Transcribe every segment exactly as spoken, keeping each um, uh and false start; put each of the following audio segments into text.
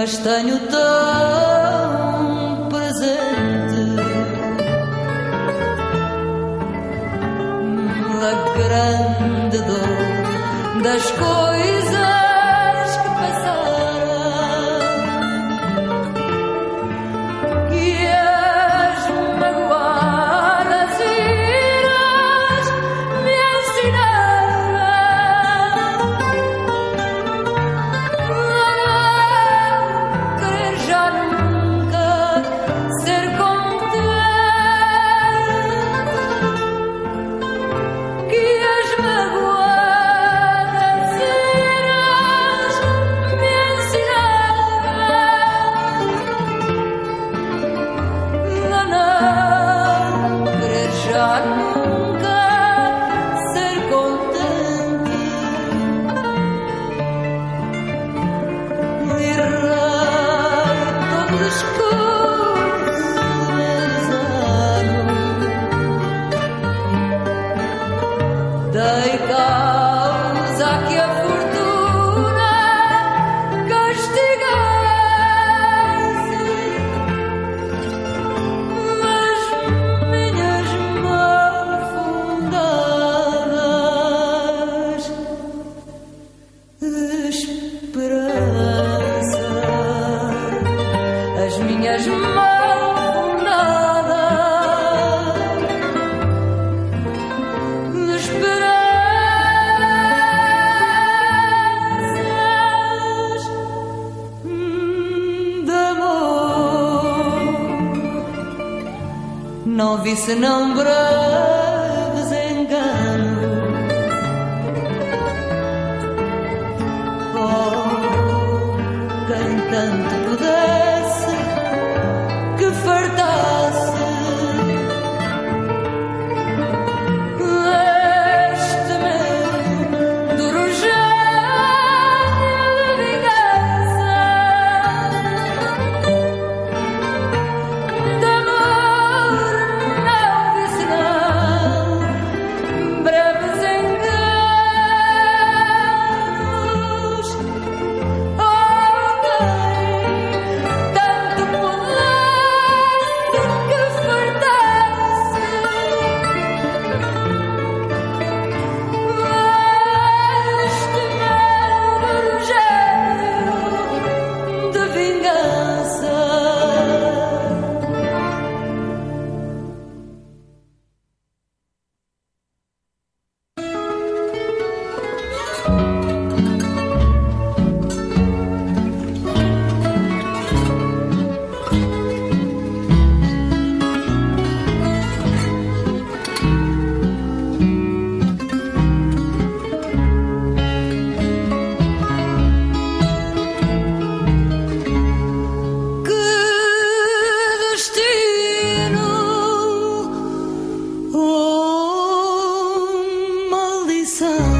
mas tenho tão presente a grande dor das coisas que passaram e as magoadas iras me ensinaram a querer já nunca ser contente, que as magoadas iras me ensinaram a não querer já nunca ser contente. Errei todo o discurso dos anos, dei causa a que a fortuna castigasse as minhas mal fundadas esperanças, as minhas mal fundadas esperanças de amor. Não vi senão breves enganos. Oh, quem tanto pudesse que fartasse este meu duro gênio de vingança, de amor não vi senão breves enganos. Oh, quem tanto pudesse que fartasse este meu gênio de vingança. Que destino, oh maldição,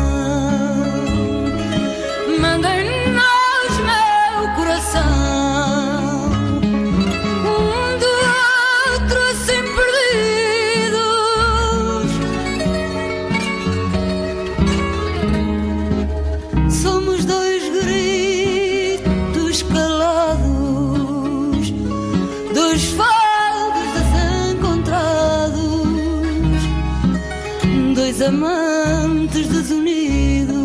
mandem-nos meu coração um do outro assim perdidos. Somos dois gritos calados, dois fados desencontrados, dois amantes desunidos.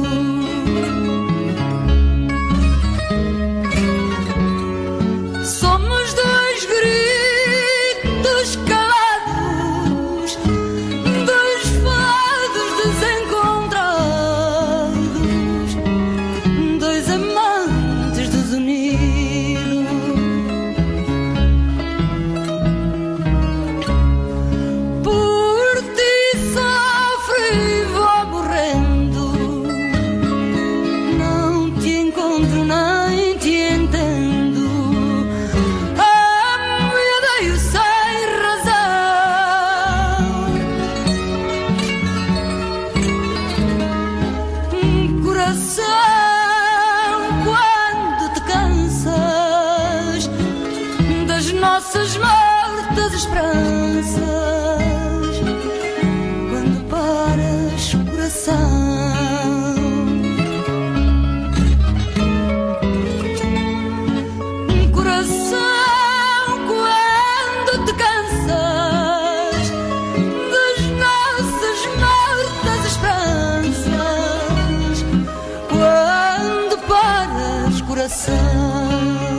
Somos dois gritos calados, dois fados desencontrados, dois amantes desunidos. Por ti sofro e vou morrendo, não te encontro nem te entendo. Amo e odeio sem razão. Coração, quando te cansas das nossas mortas esperanças, quando paras, coração, coração.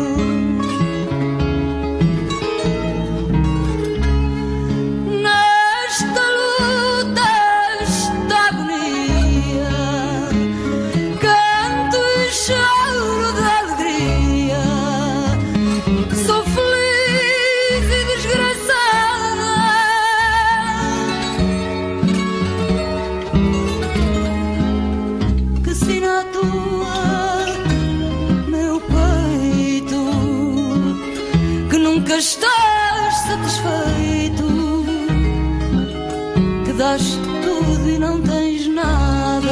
Nesta luta, esta agonia, canto e choro de alegria. Sou feliz e desgraçada. Que sina a tua, meu peito, que nunca estás satisfeito, que dás tudo e não tens nada.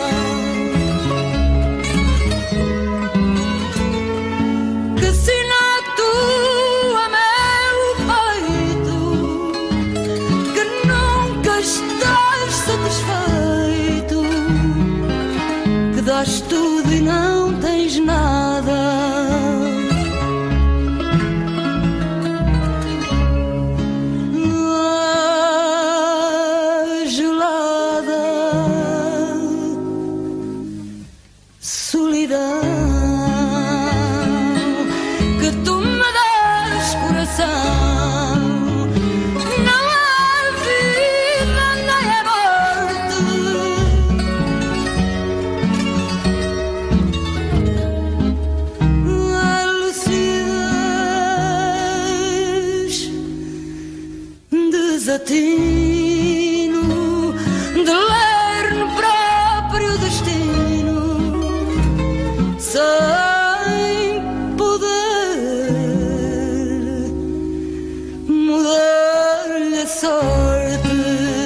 Que sina a tua, meu peito, que nunca estás satisfeito, que dás tudo e não tens nada. Ah, gelada solidão que tu me das, coração. Não há vida nem a morte. A lucidez, desatino de ler no próprio destino, sem poder mudar-lhe a sorte.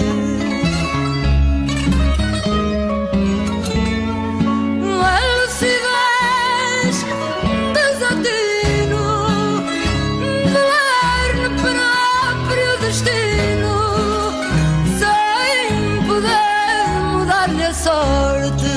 A lucidez, desatino de ler no próprio destino, sem poder mudar-lhe a sorte.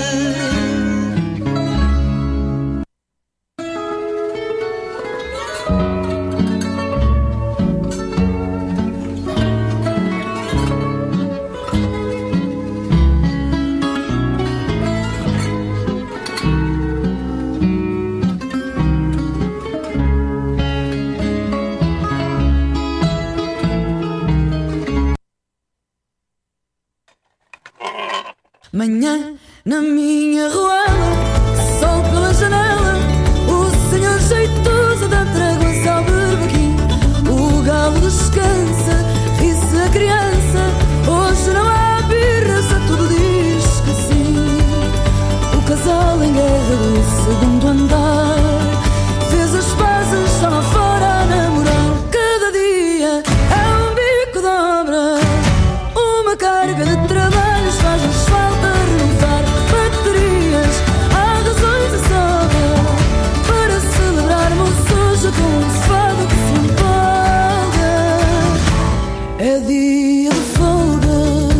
Manhã na minha ruela, sol pela janela, o senhor jeitoso dá tréguas ao berbequim. O galo descansa, ri-se a criança, hoje não há birras, a tudo diz que sim. O casal em guerra do segundo andar fez as pazes só lá fora a namorar. Cada dia é um bico de obra, uma carga de trabalhos faz-nos falta renovar baterias. Há razões de sobra para celebrarmos hoje com um fado que se empolga. É dia de folga,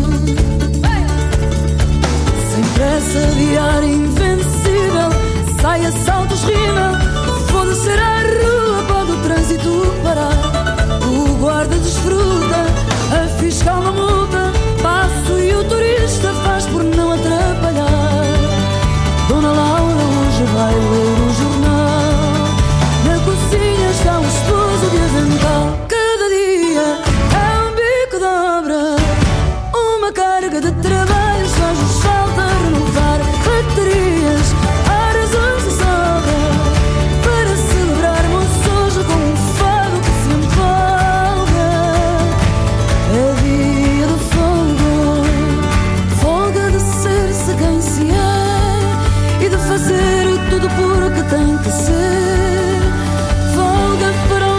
sem pressa, diário invencível. Saia, saltos, rima, vou descer à rua, pode o trânsito parar. O guarda desfruta, a fiscal não multa, passo e o turista faz por não atrapalhar. Dona Laura hoje vai ler o jornal, na cozinha está o esposo de avental. Cada dia é um bico de obra, uma carga de trabalhos faz-nos falta renovar baterias. Há razões de sobra para celebrarmos hoje com um fado que se empolga. É dia de folga, folga de ser-se quem se é e de fazer tudo por o que tem que ser. Folga para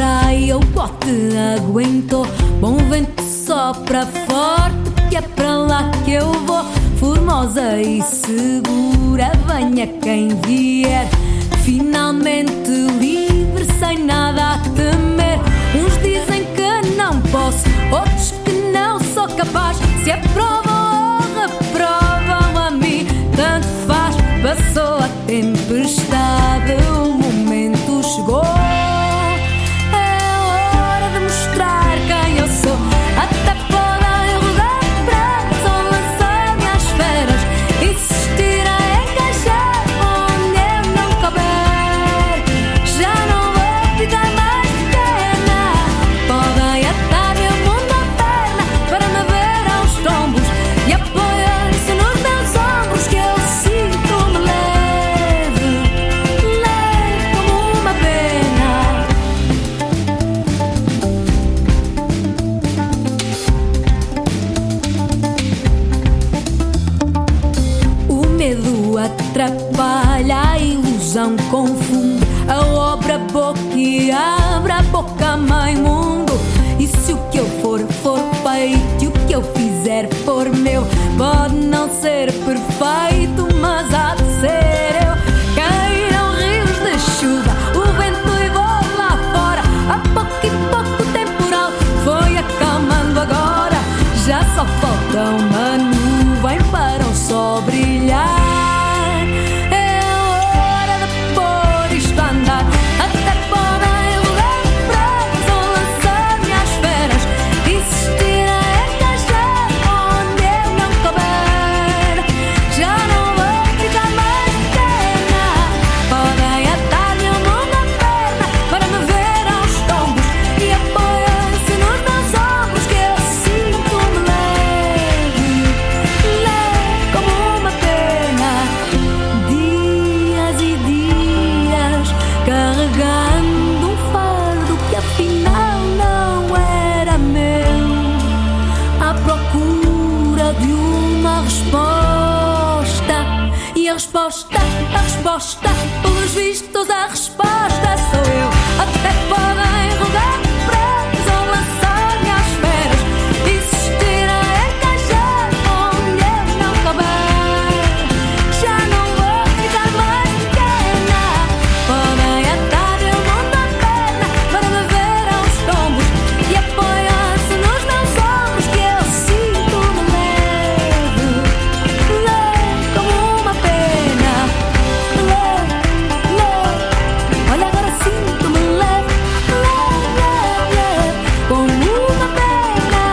praia o bote aguentou. Bom vento sopra forte, que é para lá que eu vou. Formosa e segura, venha quem vier. Finalmente livre, sem nada a temer. Uns dizem que não posso, outros que não sou capaz. Se aprovam ou reprovam, a mim tanto faz. Passou a tempestade, o momento chegou. É hora de mostrar quem eu sou. Até podem rodar pratos ou lançar-me às feras, insistir a encaixar onde eu não couber. Já não vou ficar mais pequena. Podem atar-me o mundo à perna para me ver aos tombos e apoiar-se nos meus ombros, que eu sinto-me leve, leve como uma pena. O medo atrapalha, a ilusão confunde. A obra boquiabre, a boca mãe mundo. E se o que eu for, for feito, e o que eu fizer for meu, pode não ser perfeito, mas há de ser eu. Caíram rios de chuva, o vento e vou lá fora. A pouco e pouco o temporal foi acalmando agora. Já só falta uma nuvem para o sol brilhar. É hora de pôr isto a andar. Até podem rodar pratos ou lançar-me às feras, insistir a encaixar onde eu não couber. Já não vou ficar mais pequena. Podem atar-me o mundo à perna para me ver aos tombos e apoiar-se nos meus ombros, que eu sinto-me leve, leve como uma pena. Dias e dias carregando um fardo que afinal não era meu, à procura de uma resposta. E a resposta, a resposta, pelos vistos a resposta sou eu. Até podem rodar pratos ou lançar-me às feras, insistir a encaixar onde eu não couber. Já não vou ficar mais pequena. Podem atar-me o mundo à perna para me ver aos tombos e apoiar-se nos meus ombros, que eu sinto-me leve, leve como uma pena. Leve, leve, olha agora sinto-me leve, leve, leve, leve como uma pena.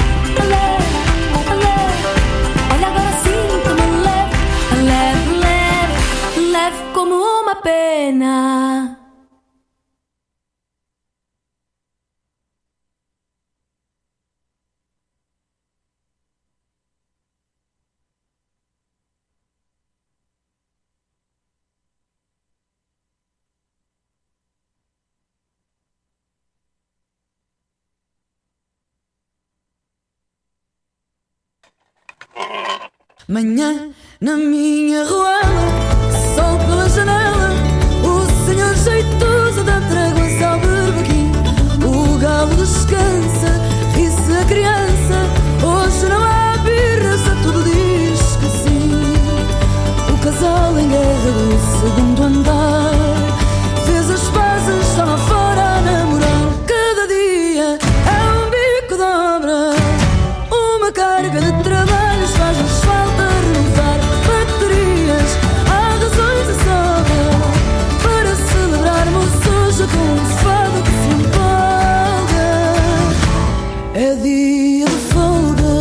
Leve, leve, olha agora sinto-me leve, leve, leve, leve como uma pena. Manhã na minha ruela, sol pela janela, o senhor jeitoso dá trégua ao berbequim. O galo descansa, ri-se a criança, hoje não há birra, se tudo diz que sim. O casal em guerra do segundo andar fez as pazes, está lá fora a namorar. Cada dia é um bico de obra, uma carga de trabalhos, faz-nos falta renovar baterias. Há razões de sobra para celebrarmos hoje com um fado que se empolga. É dia de folga,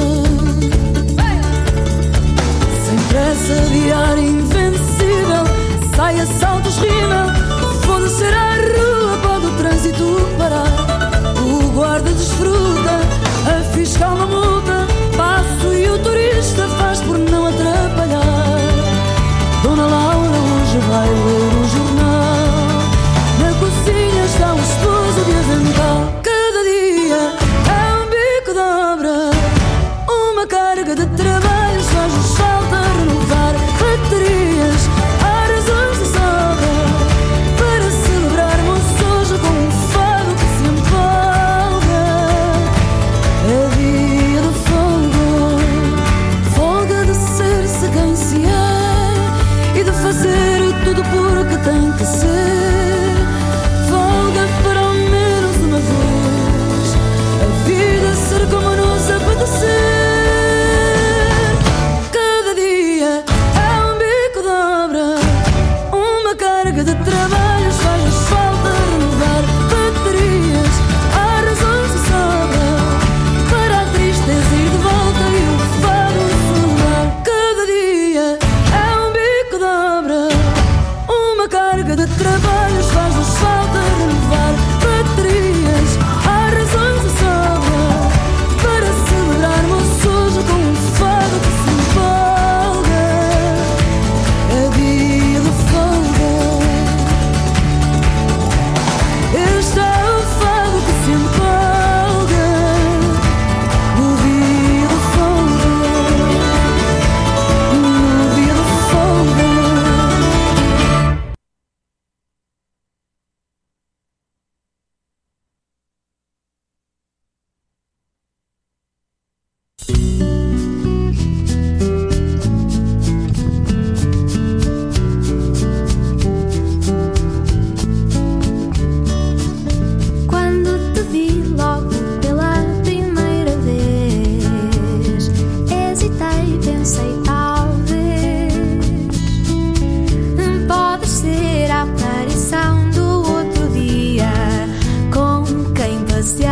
sem pressa, diário invencível. Saia, saltos, rima, vou descer à rua, pode o trânsito parar. O guarda desfruta, a fiscal não multa, passo e o turista faz por não atrapalhar. Dona Laura hoje vai ler o jornal, na cozinha está o esposo de avental. Cada dia é um bico de obra, uma carga de trabalhos, faz-nos falta renovar baterias. Há razões de sobra para celebrarmos hoje com um fado que se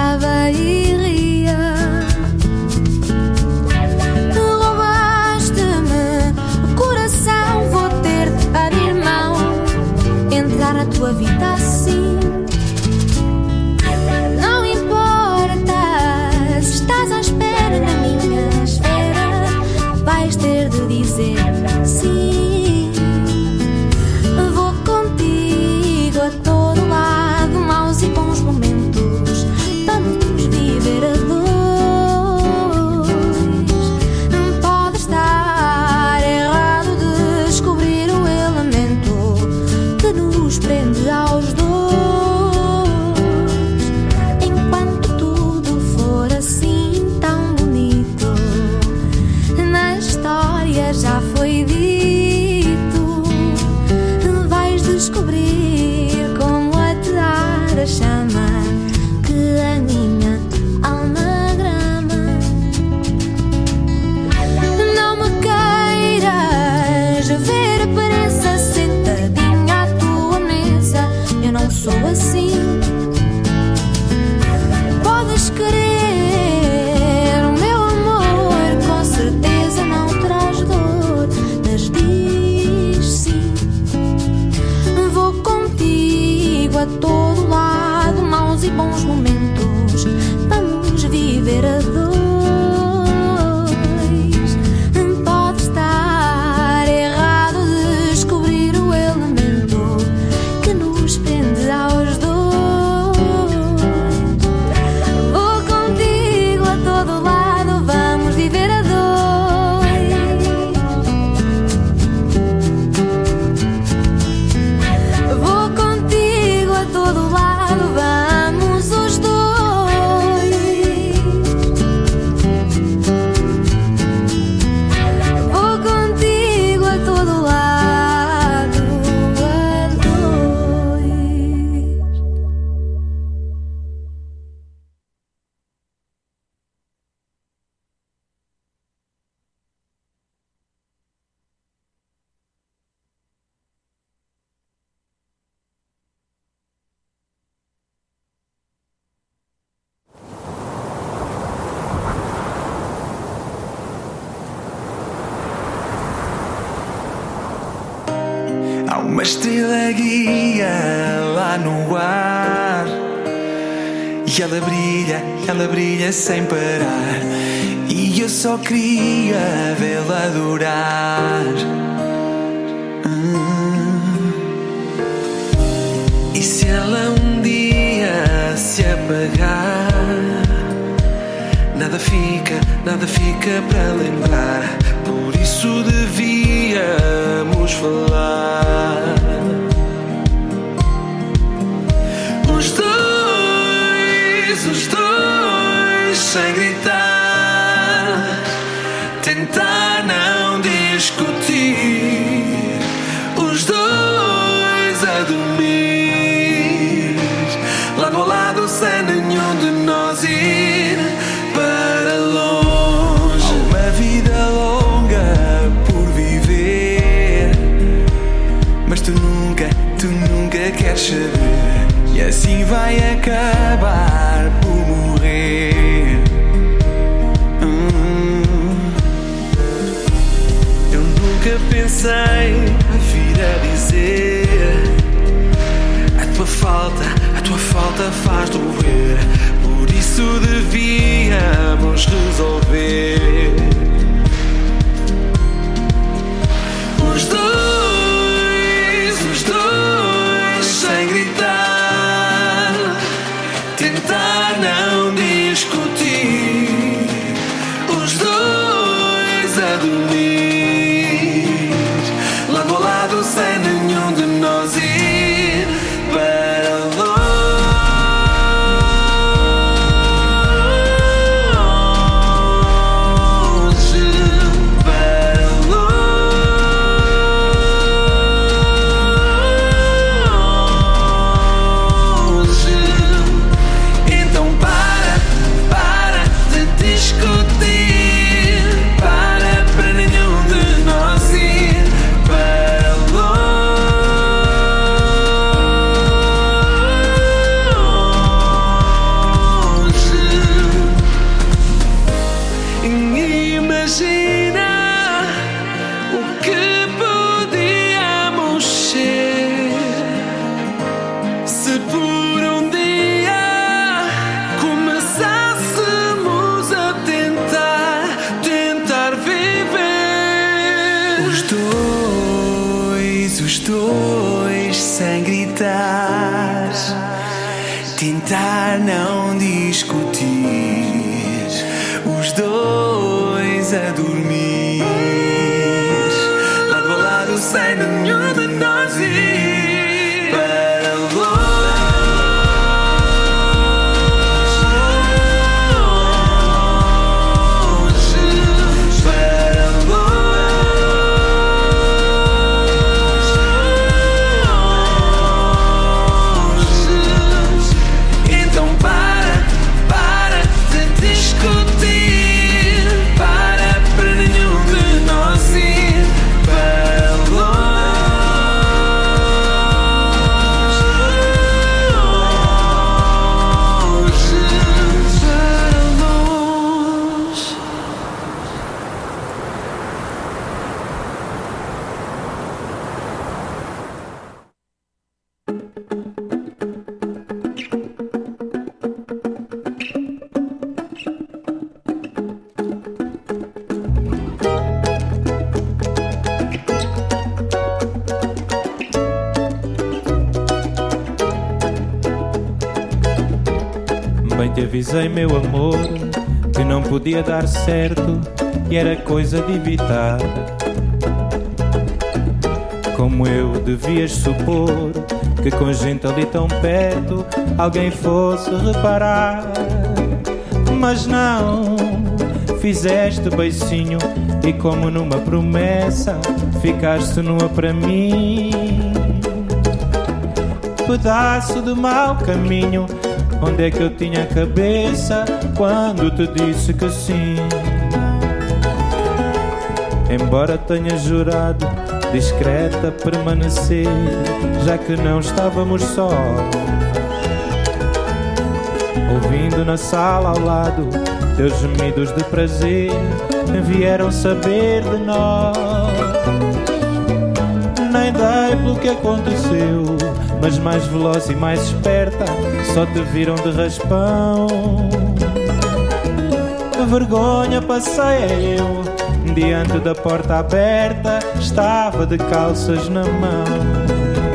chorava e ria. Roubaste-me o coração, vou ter de abrir mão, entrar na tua vida assim. Não importa se estás à espera na minha esfera, vais ter de dizer sim. Vou contigo a todo lado, maus e bons momentos, vamos viver a dois. Pode estar errado descobrir o elemento que nos prende aos dois. Enquanto tudo for assim tão bonito, na história já foi dito, vais descobrir como atear a chama que a minha alma grama. Não me queiras ver pressa sentadinha à tua mesa, eu não sou assim. Podes querer o meu amor, com certeza não traz dor, mas diz sim. Vou contigo a todo lado, maus e bons momentos, vamos viver a dois. Pode estar errado descobrir o elemento que nos prende aos dois. Vou contigo a todo lado, vamos viver a dois. Vou contigo a todo lado, vamos os dois. Vou contigo a todo lado, a dois. Há uma estrela guia lá no ar, e ela brilha, ela brilha sem parar, e eu só queria vê-la adorar. Hum. E se ela um dia se apagar, nada fica, nada fica para lembrar, por isso devíamos falar. Os dois, os dois, sem gritar, tentar não discutir. Os dois a dormir, lado a lado, sem nenhum de nós ir para longe. Há uma vida longa por viver, mas tu nunca, tu nunca queres saber, e assim vai acabar por morrer. Hum. Eu nunca pensei a vir a dizer: a tua falta, a tua falta faz doer, por isso devíamos resolver. Os dois, os dois, sem gritar, tentar não discutir. Os dois a dormir, lado a lado, sem nenhum de nós ir para longe. Para longe. Então para, não discutir, os dois a dormir, lado a lado sem nenhum de nós ir para longe. Te avisei, meu amor, que não podia dar certo e era coisa de evitar. Como eu devias supor que com gente ali tão perto alguém fosse reparar. Mas não, fizeste beicinho e como numa promessa ficaste nua para mim. Pedaço de mau caminho, onde é que eu tinha a cabeça quando te disse que sim? Embora tenha jurado discreta permanecer, já que não estávamos sós, ouvindo na sala ao lado teus gemidos de prazer vieram saber de nós. Nem dei pelo que aconteceu, mas mais veloz e mais esperta só te viram de raspão. A vergonha passei eu, diante da porta aberta, estava de calças na mão.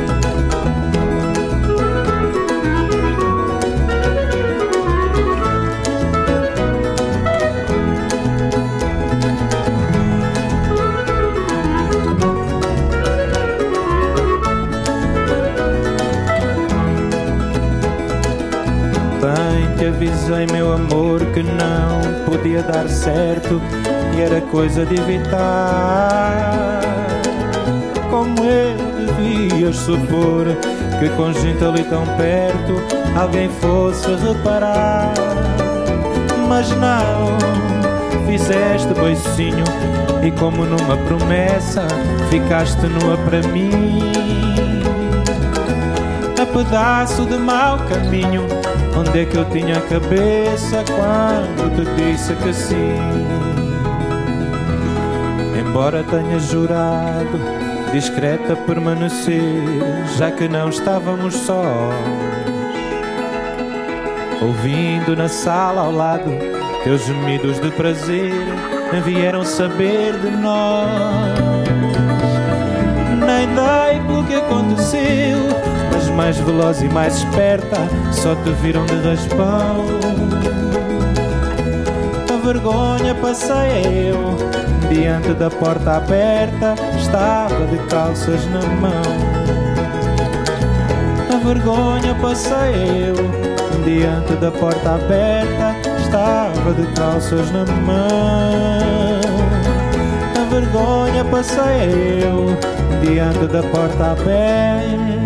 Te avisei, meu amor, que não podia dar certo e era coisa de evitar. Como eu devias supor que com gente ali tão perto alguém fosse reparar. Mas não, fizeste beicinho e como numa promessa ficaste nua para mim. A pedaço de mau caminho, onde é que eu tinha a cabeça quando te disse que sim? Embora tenha jurado discreta permanecer, já que não estávamos sós, ouvindo na sala ao lado teus gemidos de prazer vieram saber de nós. Nem dei pelo que aconteceu, mas mais veloz e mais esperta só te viram de raspão. A vergonha passei eu, diante da porta aberta, estava de calças na mão. A vergonha passei eu, diante da porta aberta, estava de calças na mão. A vergonha passei eu, diante da porta aberta.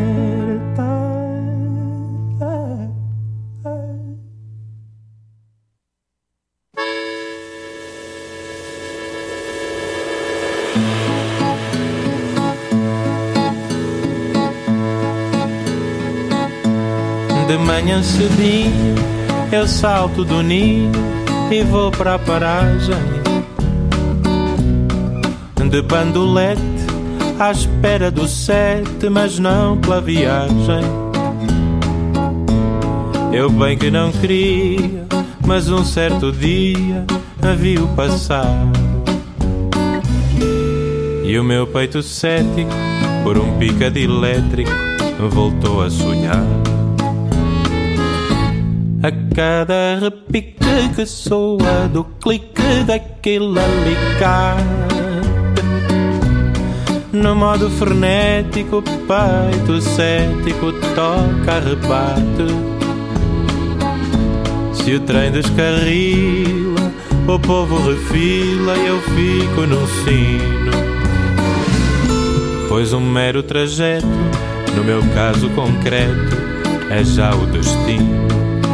De manhã cedinho eu salto do ninho e vou para a paragem de bandolete à espera do sete, mas não pela viagem. Eu bem que não queria, mas um certo dia a vi-o passar e o meu peito cético por um picado elétrico voltou a sonhar. a cada repique que soa do clique daquele alicate. No modo frenético, o peito cético toca, rebate. Se o trem descarrila, o povo refila e eu fico num sino. Pois um mero trajeto, no meu caso concreto, é já o destino.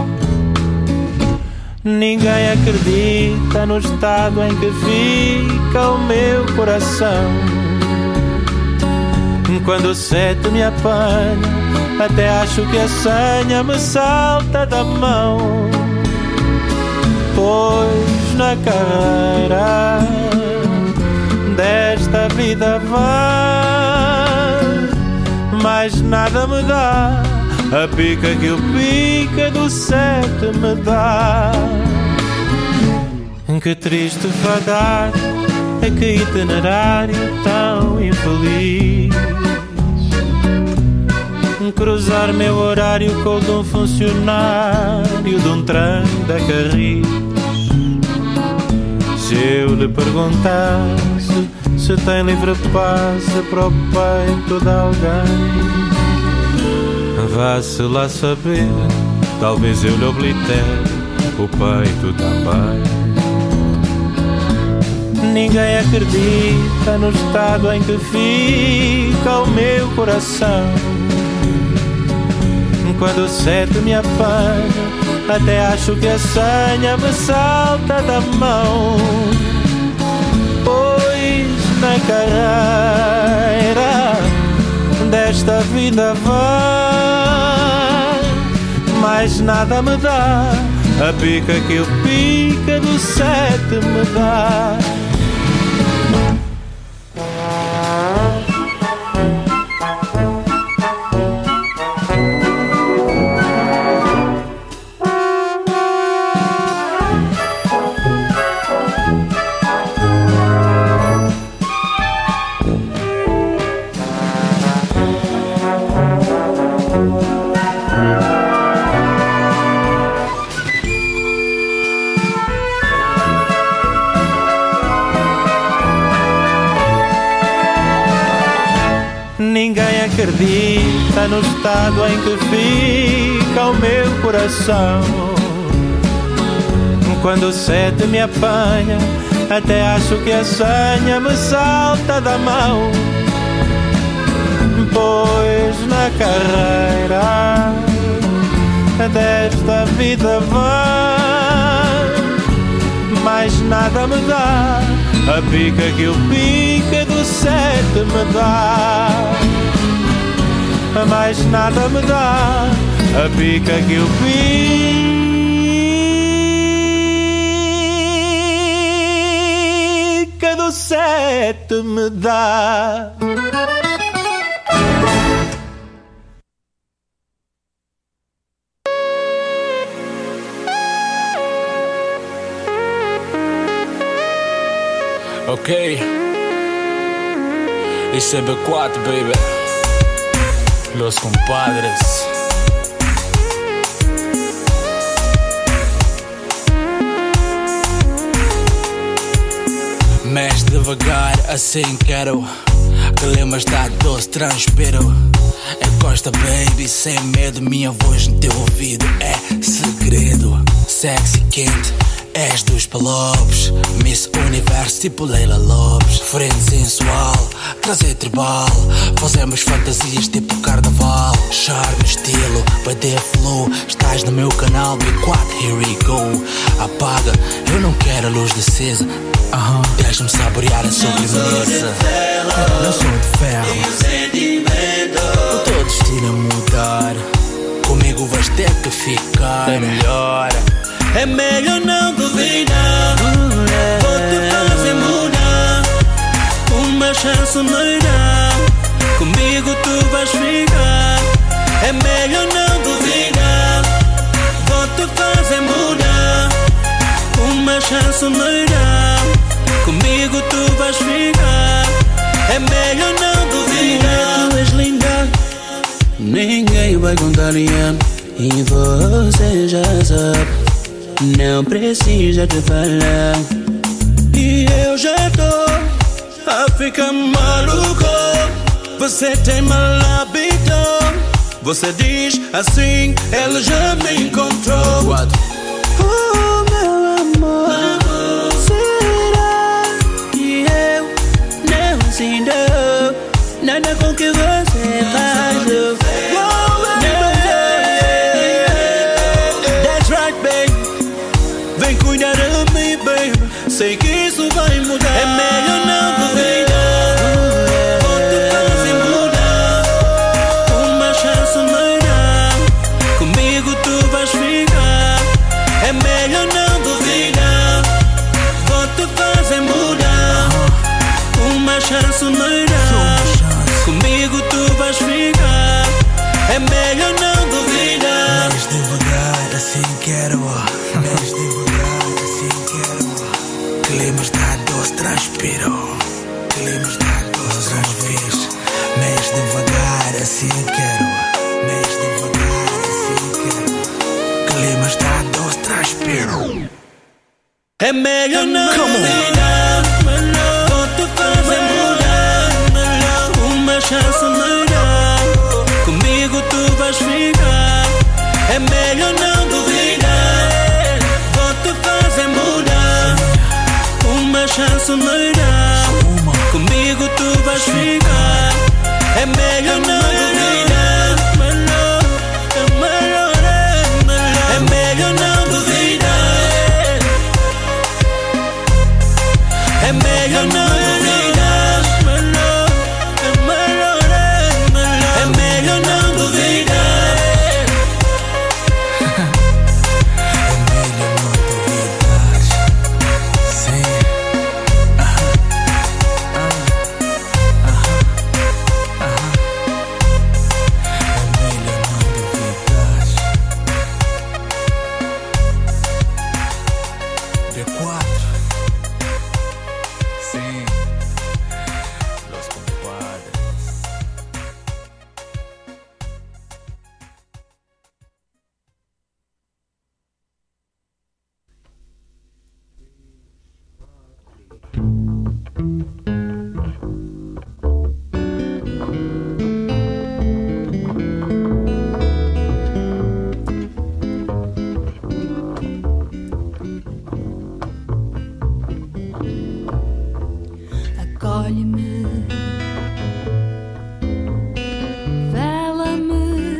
Ninguém acredita no estado em que fica o meu coração. Quando o sete me apanha, até acho que a senha me salta da mão. Pois na carreira desta vida vai, mais nada me dá a pica que o pica do sete me dá. Que triste fadar, é que itinerário tão infeliz. Cruzar meu horário com o de um funcionário de um trem da Carris. Se eu lhe perguntasse se tem livre passe para o peito de alguém, vá-se lá saber, talvez eu lhe oblitere o peito também. Ninguém acredita no estado em que fica o meu coração. Quando o sete me apanha, até acho que a senha me salta da mão. Pois na carreira desta vida vai, mais nada me dá a pica que o pica do sete me dá. Ninguém acredita no estado em que fica o meu coração. Quando o sete me apanha, até acho que a senha me salta da mão. Pois na carreira desta vida vai, mais nada me dá a pica que o pica do sete me dá. Mais nada me dá a pica que o pica do sete me dá. Ok, isso é B quatro, baby. Los compadres. Mexe devagar, assim quero que lembras da doce, transpiro. Encosta, baby, sem medo. Minha voz no teu ouvido é segredo. Sexy, quente, és dos palopes. Miss Universo tipo Leila Lopes. Frente sensual, trazer tribal. Fazemos fantasias tipo carnaval. Charme, estilo, B D flow. Estás no meu canal B quatro, here we go. Apaga, eu não quero a luz acesa. uh-huh. Deixa-me saborear a sobremesa. Não sou de ferro, o teu destino a mudar. Comigo vais ter que ficar. É melhor, é melhor não duvidar. Vou-te fazer mudar. Uma chance me dá. Comigo tu vais ficar. É melhor não duvidar. Vou-te fazer mudar. Uma chance me dá. Comigo tu vais ficar. É melhor não duvidar. Tu és linda, ninguém vai contrariar. e você já sabe, não precisa de falar. E eu já tô a ficar maluco. Você tem mal hábito. Você diz assim, ela já me encontrou. What? Oh, meu amor, será que eu não sinto nada com que você faz? Oh, that's right, babe. Vem cuidar de mim, baby. Sei que isso vai mudar. É melhor não duvidar. Vou te fazer mudar. Uma chance me dá. Comigo tu vais ficar. É melhor não duvidar. Vou te fazer mudar. Uma chance me dá. Comigo tu vais ficar. É melhor não duvidar. Mais devagar, assim quero. Mais devagar, assim quero. Clima está doce, transpiro. Clima está doce, transpiro. Mais devagar, assim quero. Mais devagar, assim quero. Clima está doce, transpiro. É melhor não duvidar. Vou te fazer mudar. Uma chance me dá. Comigo tu vais ficar. É melhor não duvidar. Vou te fazer mudar. Uma chance me dá. Comigo tu vais ficar. É melhor não duvidar. É melhor, é melhor não duvidar. É melhor não duvidar. É melhor, é melhor não duvidar. Acolhe-me, vela-me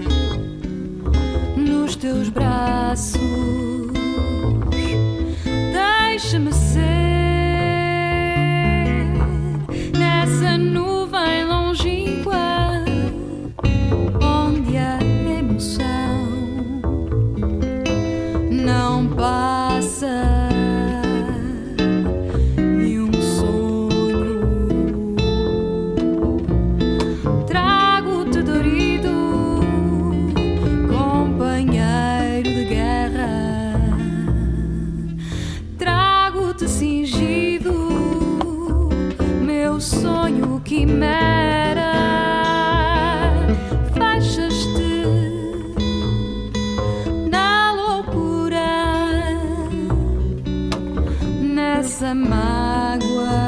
nos teus braços, deixa-me ser nessa nuvem longínqua onde a emoção não passa. Quimera, fechas-te na loucura, nessa mágoa,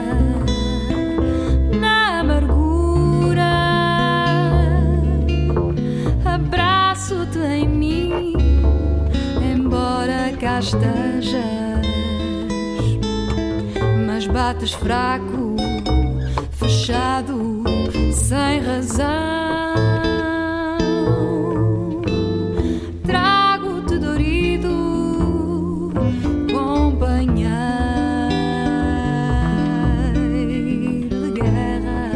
na amargura. Abraço-te em mim, embora cá estejas, mas bates fraco, fechado, sem razão. Trago-te dorido, companheiro de guerra.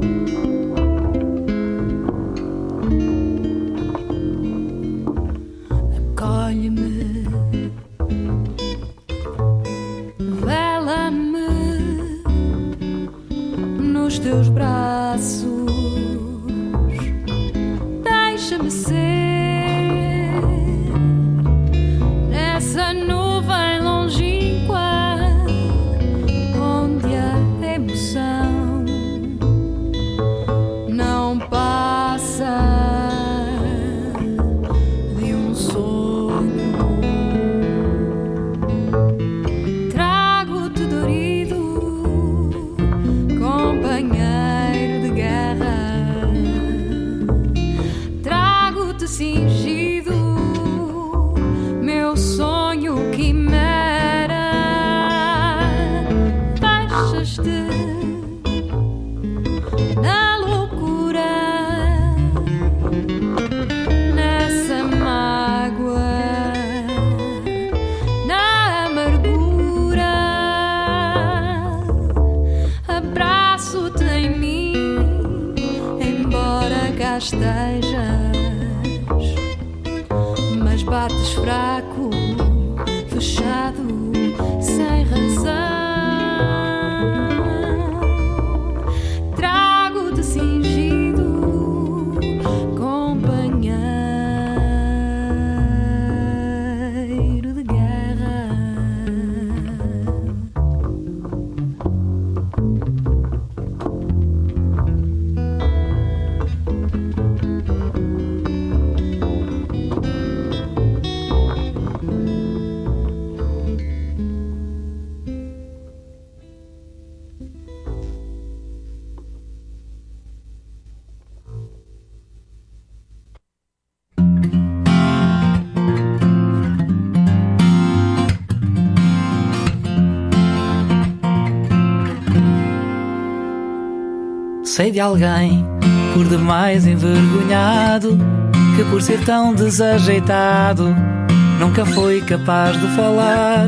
Sei de alguém, por demais envergonhado, que por ser tão desajeitado nunca foi capaz de falar.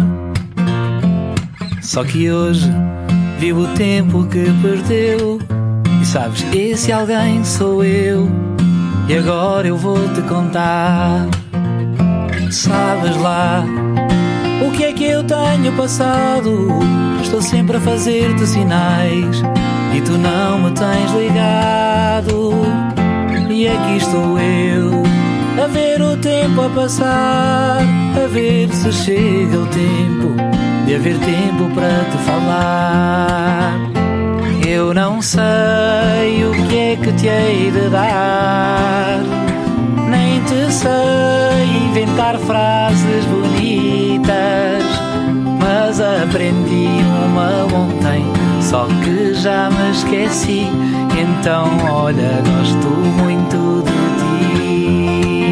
Só que hoje viu o tempo que perdeu, e sabes, esse alguém sou eu, e agora eu vou te contar. Sabes lá o que é que eu tenho passado? Estou sempre a fazer-te sinais e tu não me tens ligado. E aqui estou eu, a ver o tempo a passar, a ver se chega o tempo de haver tempo para te falar. Eu não sei o que é que te hei de dar, nem te sei inventar frases bonitas, mas aprendi uma ontem, só que já me esqueci. Então olha, gosto muito de ti.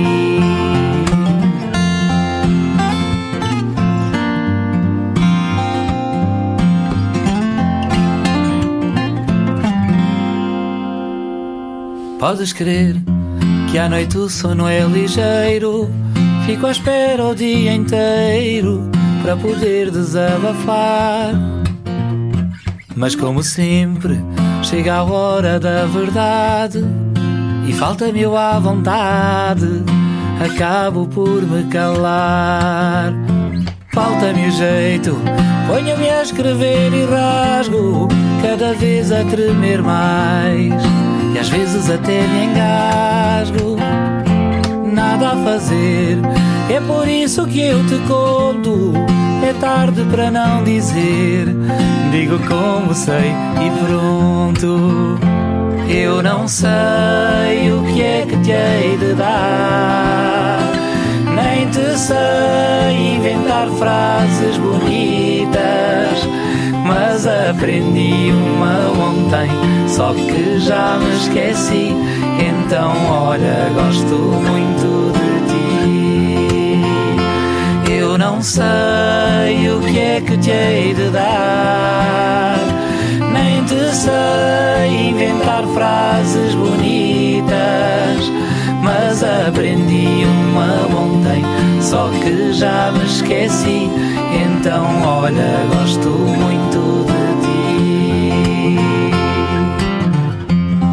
Podes crer que à noite o sono é ligeiro, fico à espera o dia inteiro para poder desabafar. Mas como sempre, chega a hora da verdade e falta-me eu à vontade, acabo por me calar. Falta-me o jeito, ponho-me a escrever e rasgo, cada vez a tremer mais, e às vezes até me engasgo. Nada a fazer, é por isso que eu te conto, é tarde para não dizer, digo como sei e pronto. Eu não sei o que é que te hei de dar, nem te sei inventar frases bonitas, mas aprendi uma ontem, só que já me esqueci. Então olha, gosto muito de ti. Eu não sei o que é que te hei de dar, nem te sei inventar frases bonitas, mas aprendi uma ontem, só que já me esqueci. Então olha, gosto muito de ti.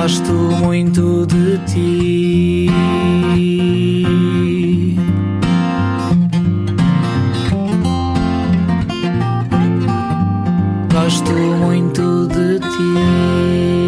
Gosto muito de ti. Gosto muito de ti.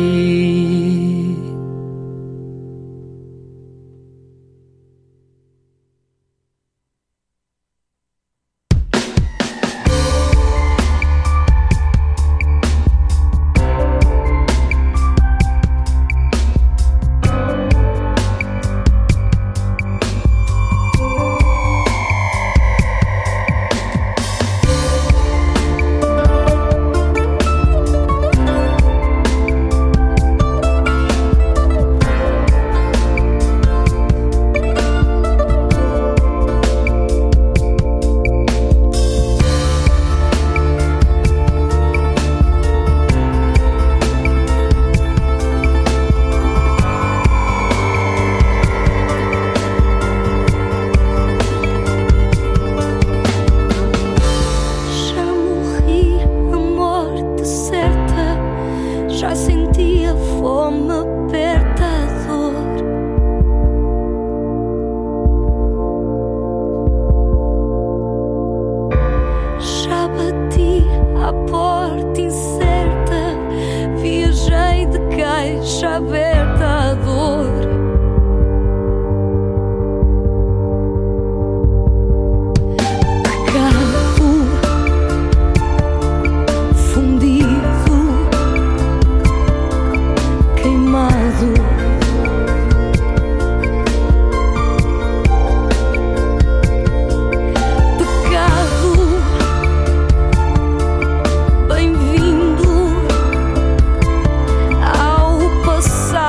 Bem-vindo ao passado.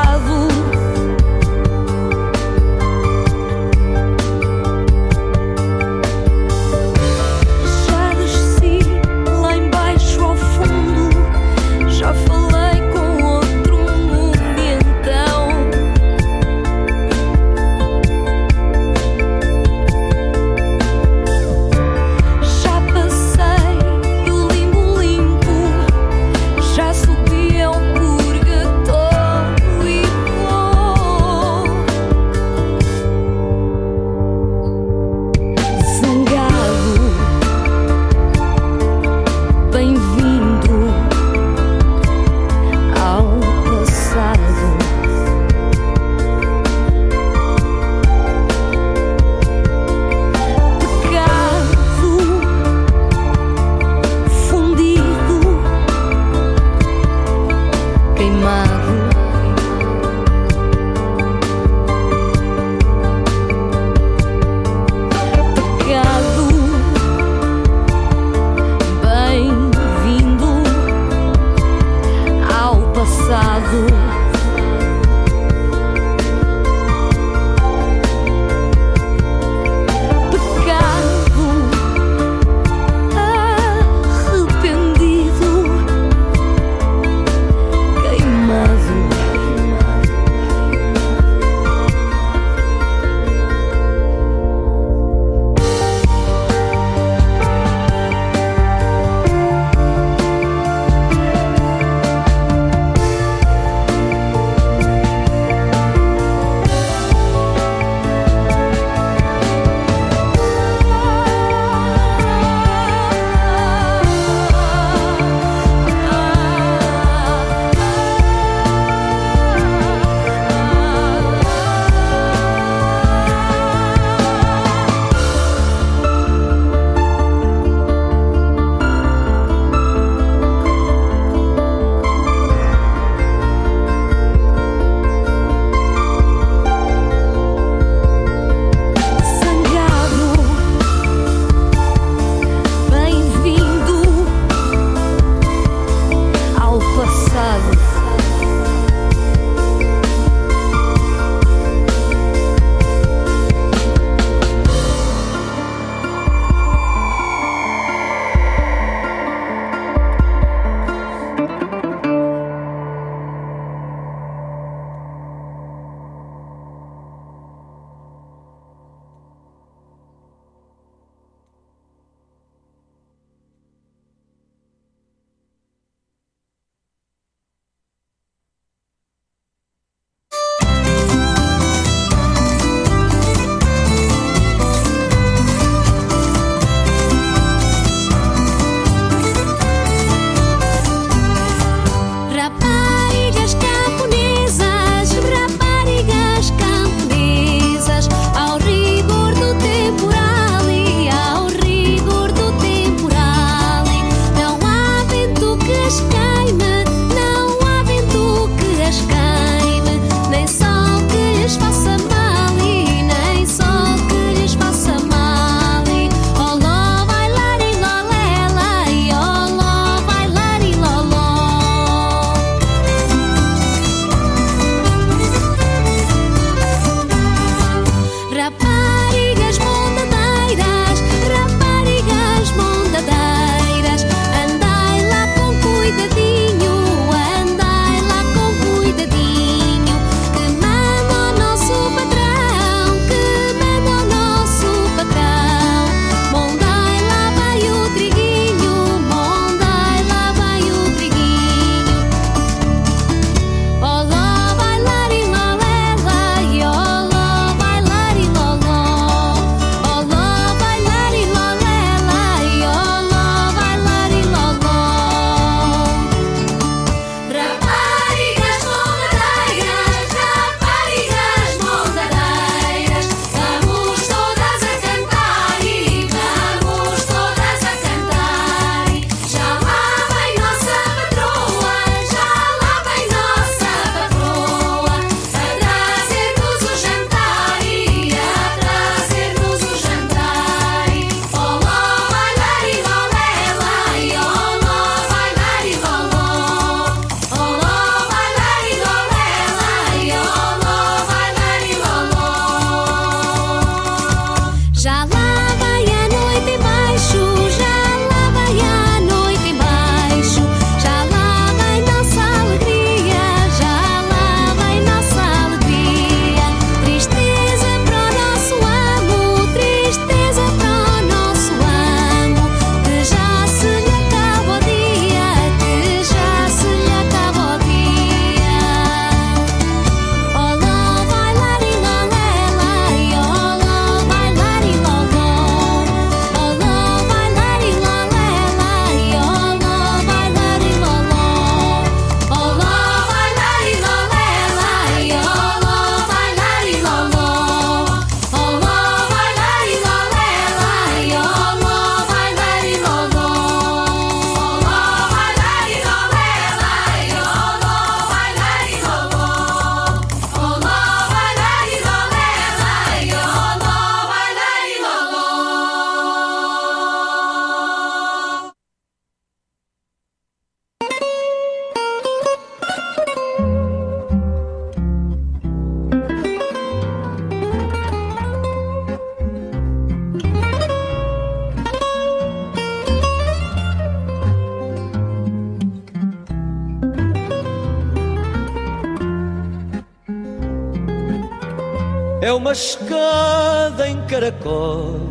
é uma escada em caracol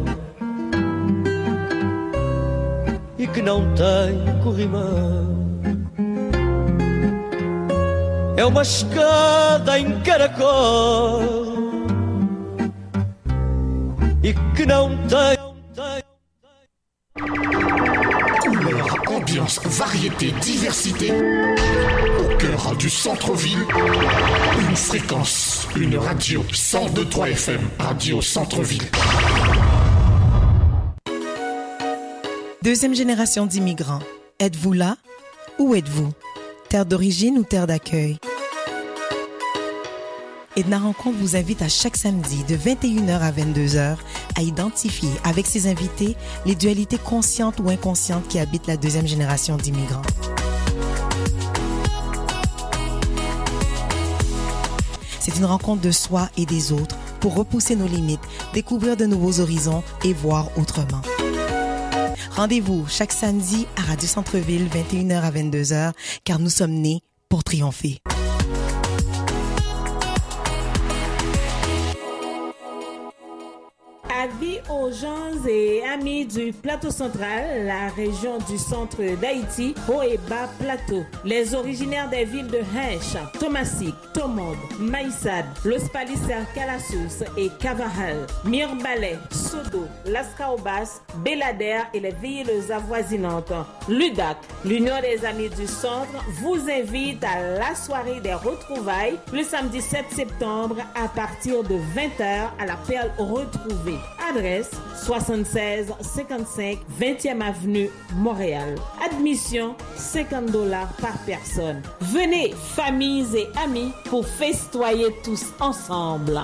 e que não tem corrimão. É uma escada em caracol e que não tem. Couleur, ambiance, variété, diversité. Au cœur du centre-ville, une fréquence, une radio, cent deux virgule trois F M, Radio Centre-Ville. Deuxième génération d'immigrants. Êtes-vous là? Où êtes-vous? Terre d'origine ou terre d'accueil? Edna Rencontre vous invite à chaque samedi de vingt et une heures à vingt-deux heures à identifier avec ses invités les dualités conscientes ou inconscientes qui habitent la deuxième génération d'immigrants. C'est une rencontre de soi et des autres pour repousser nos limites, découvrir de nouveaux horizons et voir autrement. Rendez-vous chaque samedi à Radio Centre-Ville, vingt et une heures à vingt-deux heures, car nous sommes nés pour triompher. Avis aux gens et amis du plateau central, la région du centre d'Haïti, Haut et Bas Plateau. Les originaires des villes de Hinch, Thomasik, Tomombe, Maïsad, Los Palisser, Calassus et Cavaral, Mirbalais, Sodo, Las Caobas, Belader et les villes avoisinantes. L'U D A C, l'Union des Amis du Centre, vous invite à la soirée des retrouvailles le samedi sept septembre à partir de vingt heures à la Perle Retrouvée. Adresse soixante-seize cinquante-cinq vingtième avenue Montréal. Admission cinquante dollars par personne. Venez, familles et amis, pour festoyer tous ensemble.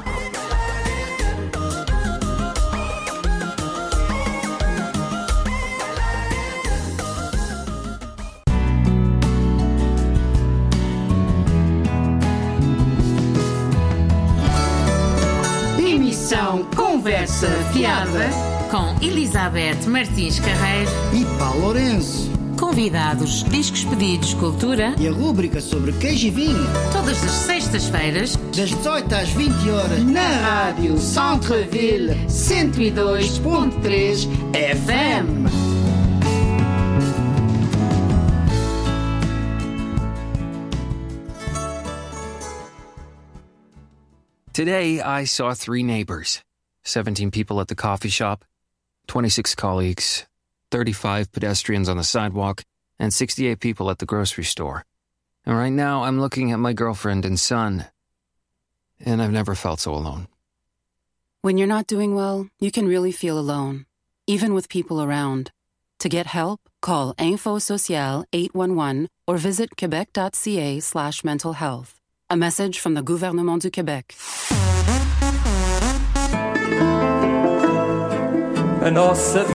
Conversa Fiada com Elizabeth Martins Carreiro e Paulo Lourenço. Convidados, discos pedidos, cultura e a rúbrica sobre queijo e vinho. Todas as sextas-feiras, das dezoito às vinte horas, na Rádio Centre-Ville cento e dois ponto três F M. Today, I saw three neighbors, seventeen people at the coffee shop, twenty-six colleagues, thirty-five pedestrians on the sidewalk, and sixty-eight people at the grocery store. And right now, I'm looking at my girlfriend and son, and I've never felt so alone. When you're not doing well, you can really feel alone, even with people around. To get help, call Info Social eight one one or visit quebec.ca slash mental health. A message from the Gouvernement du Québec. A nossa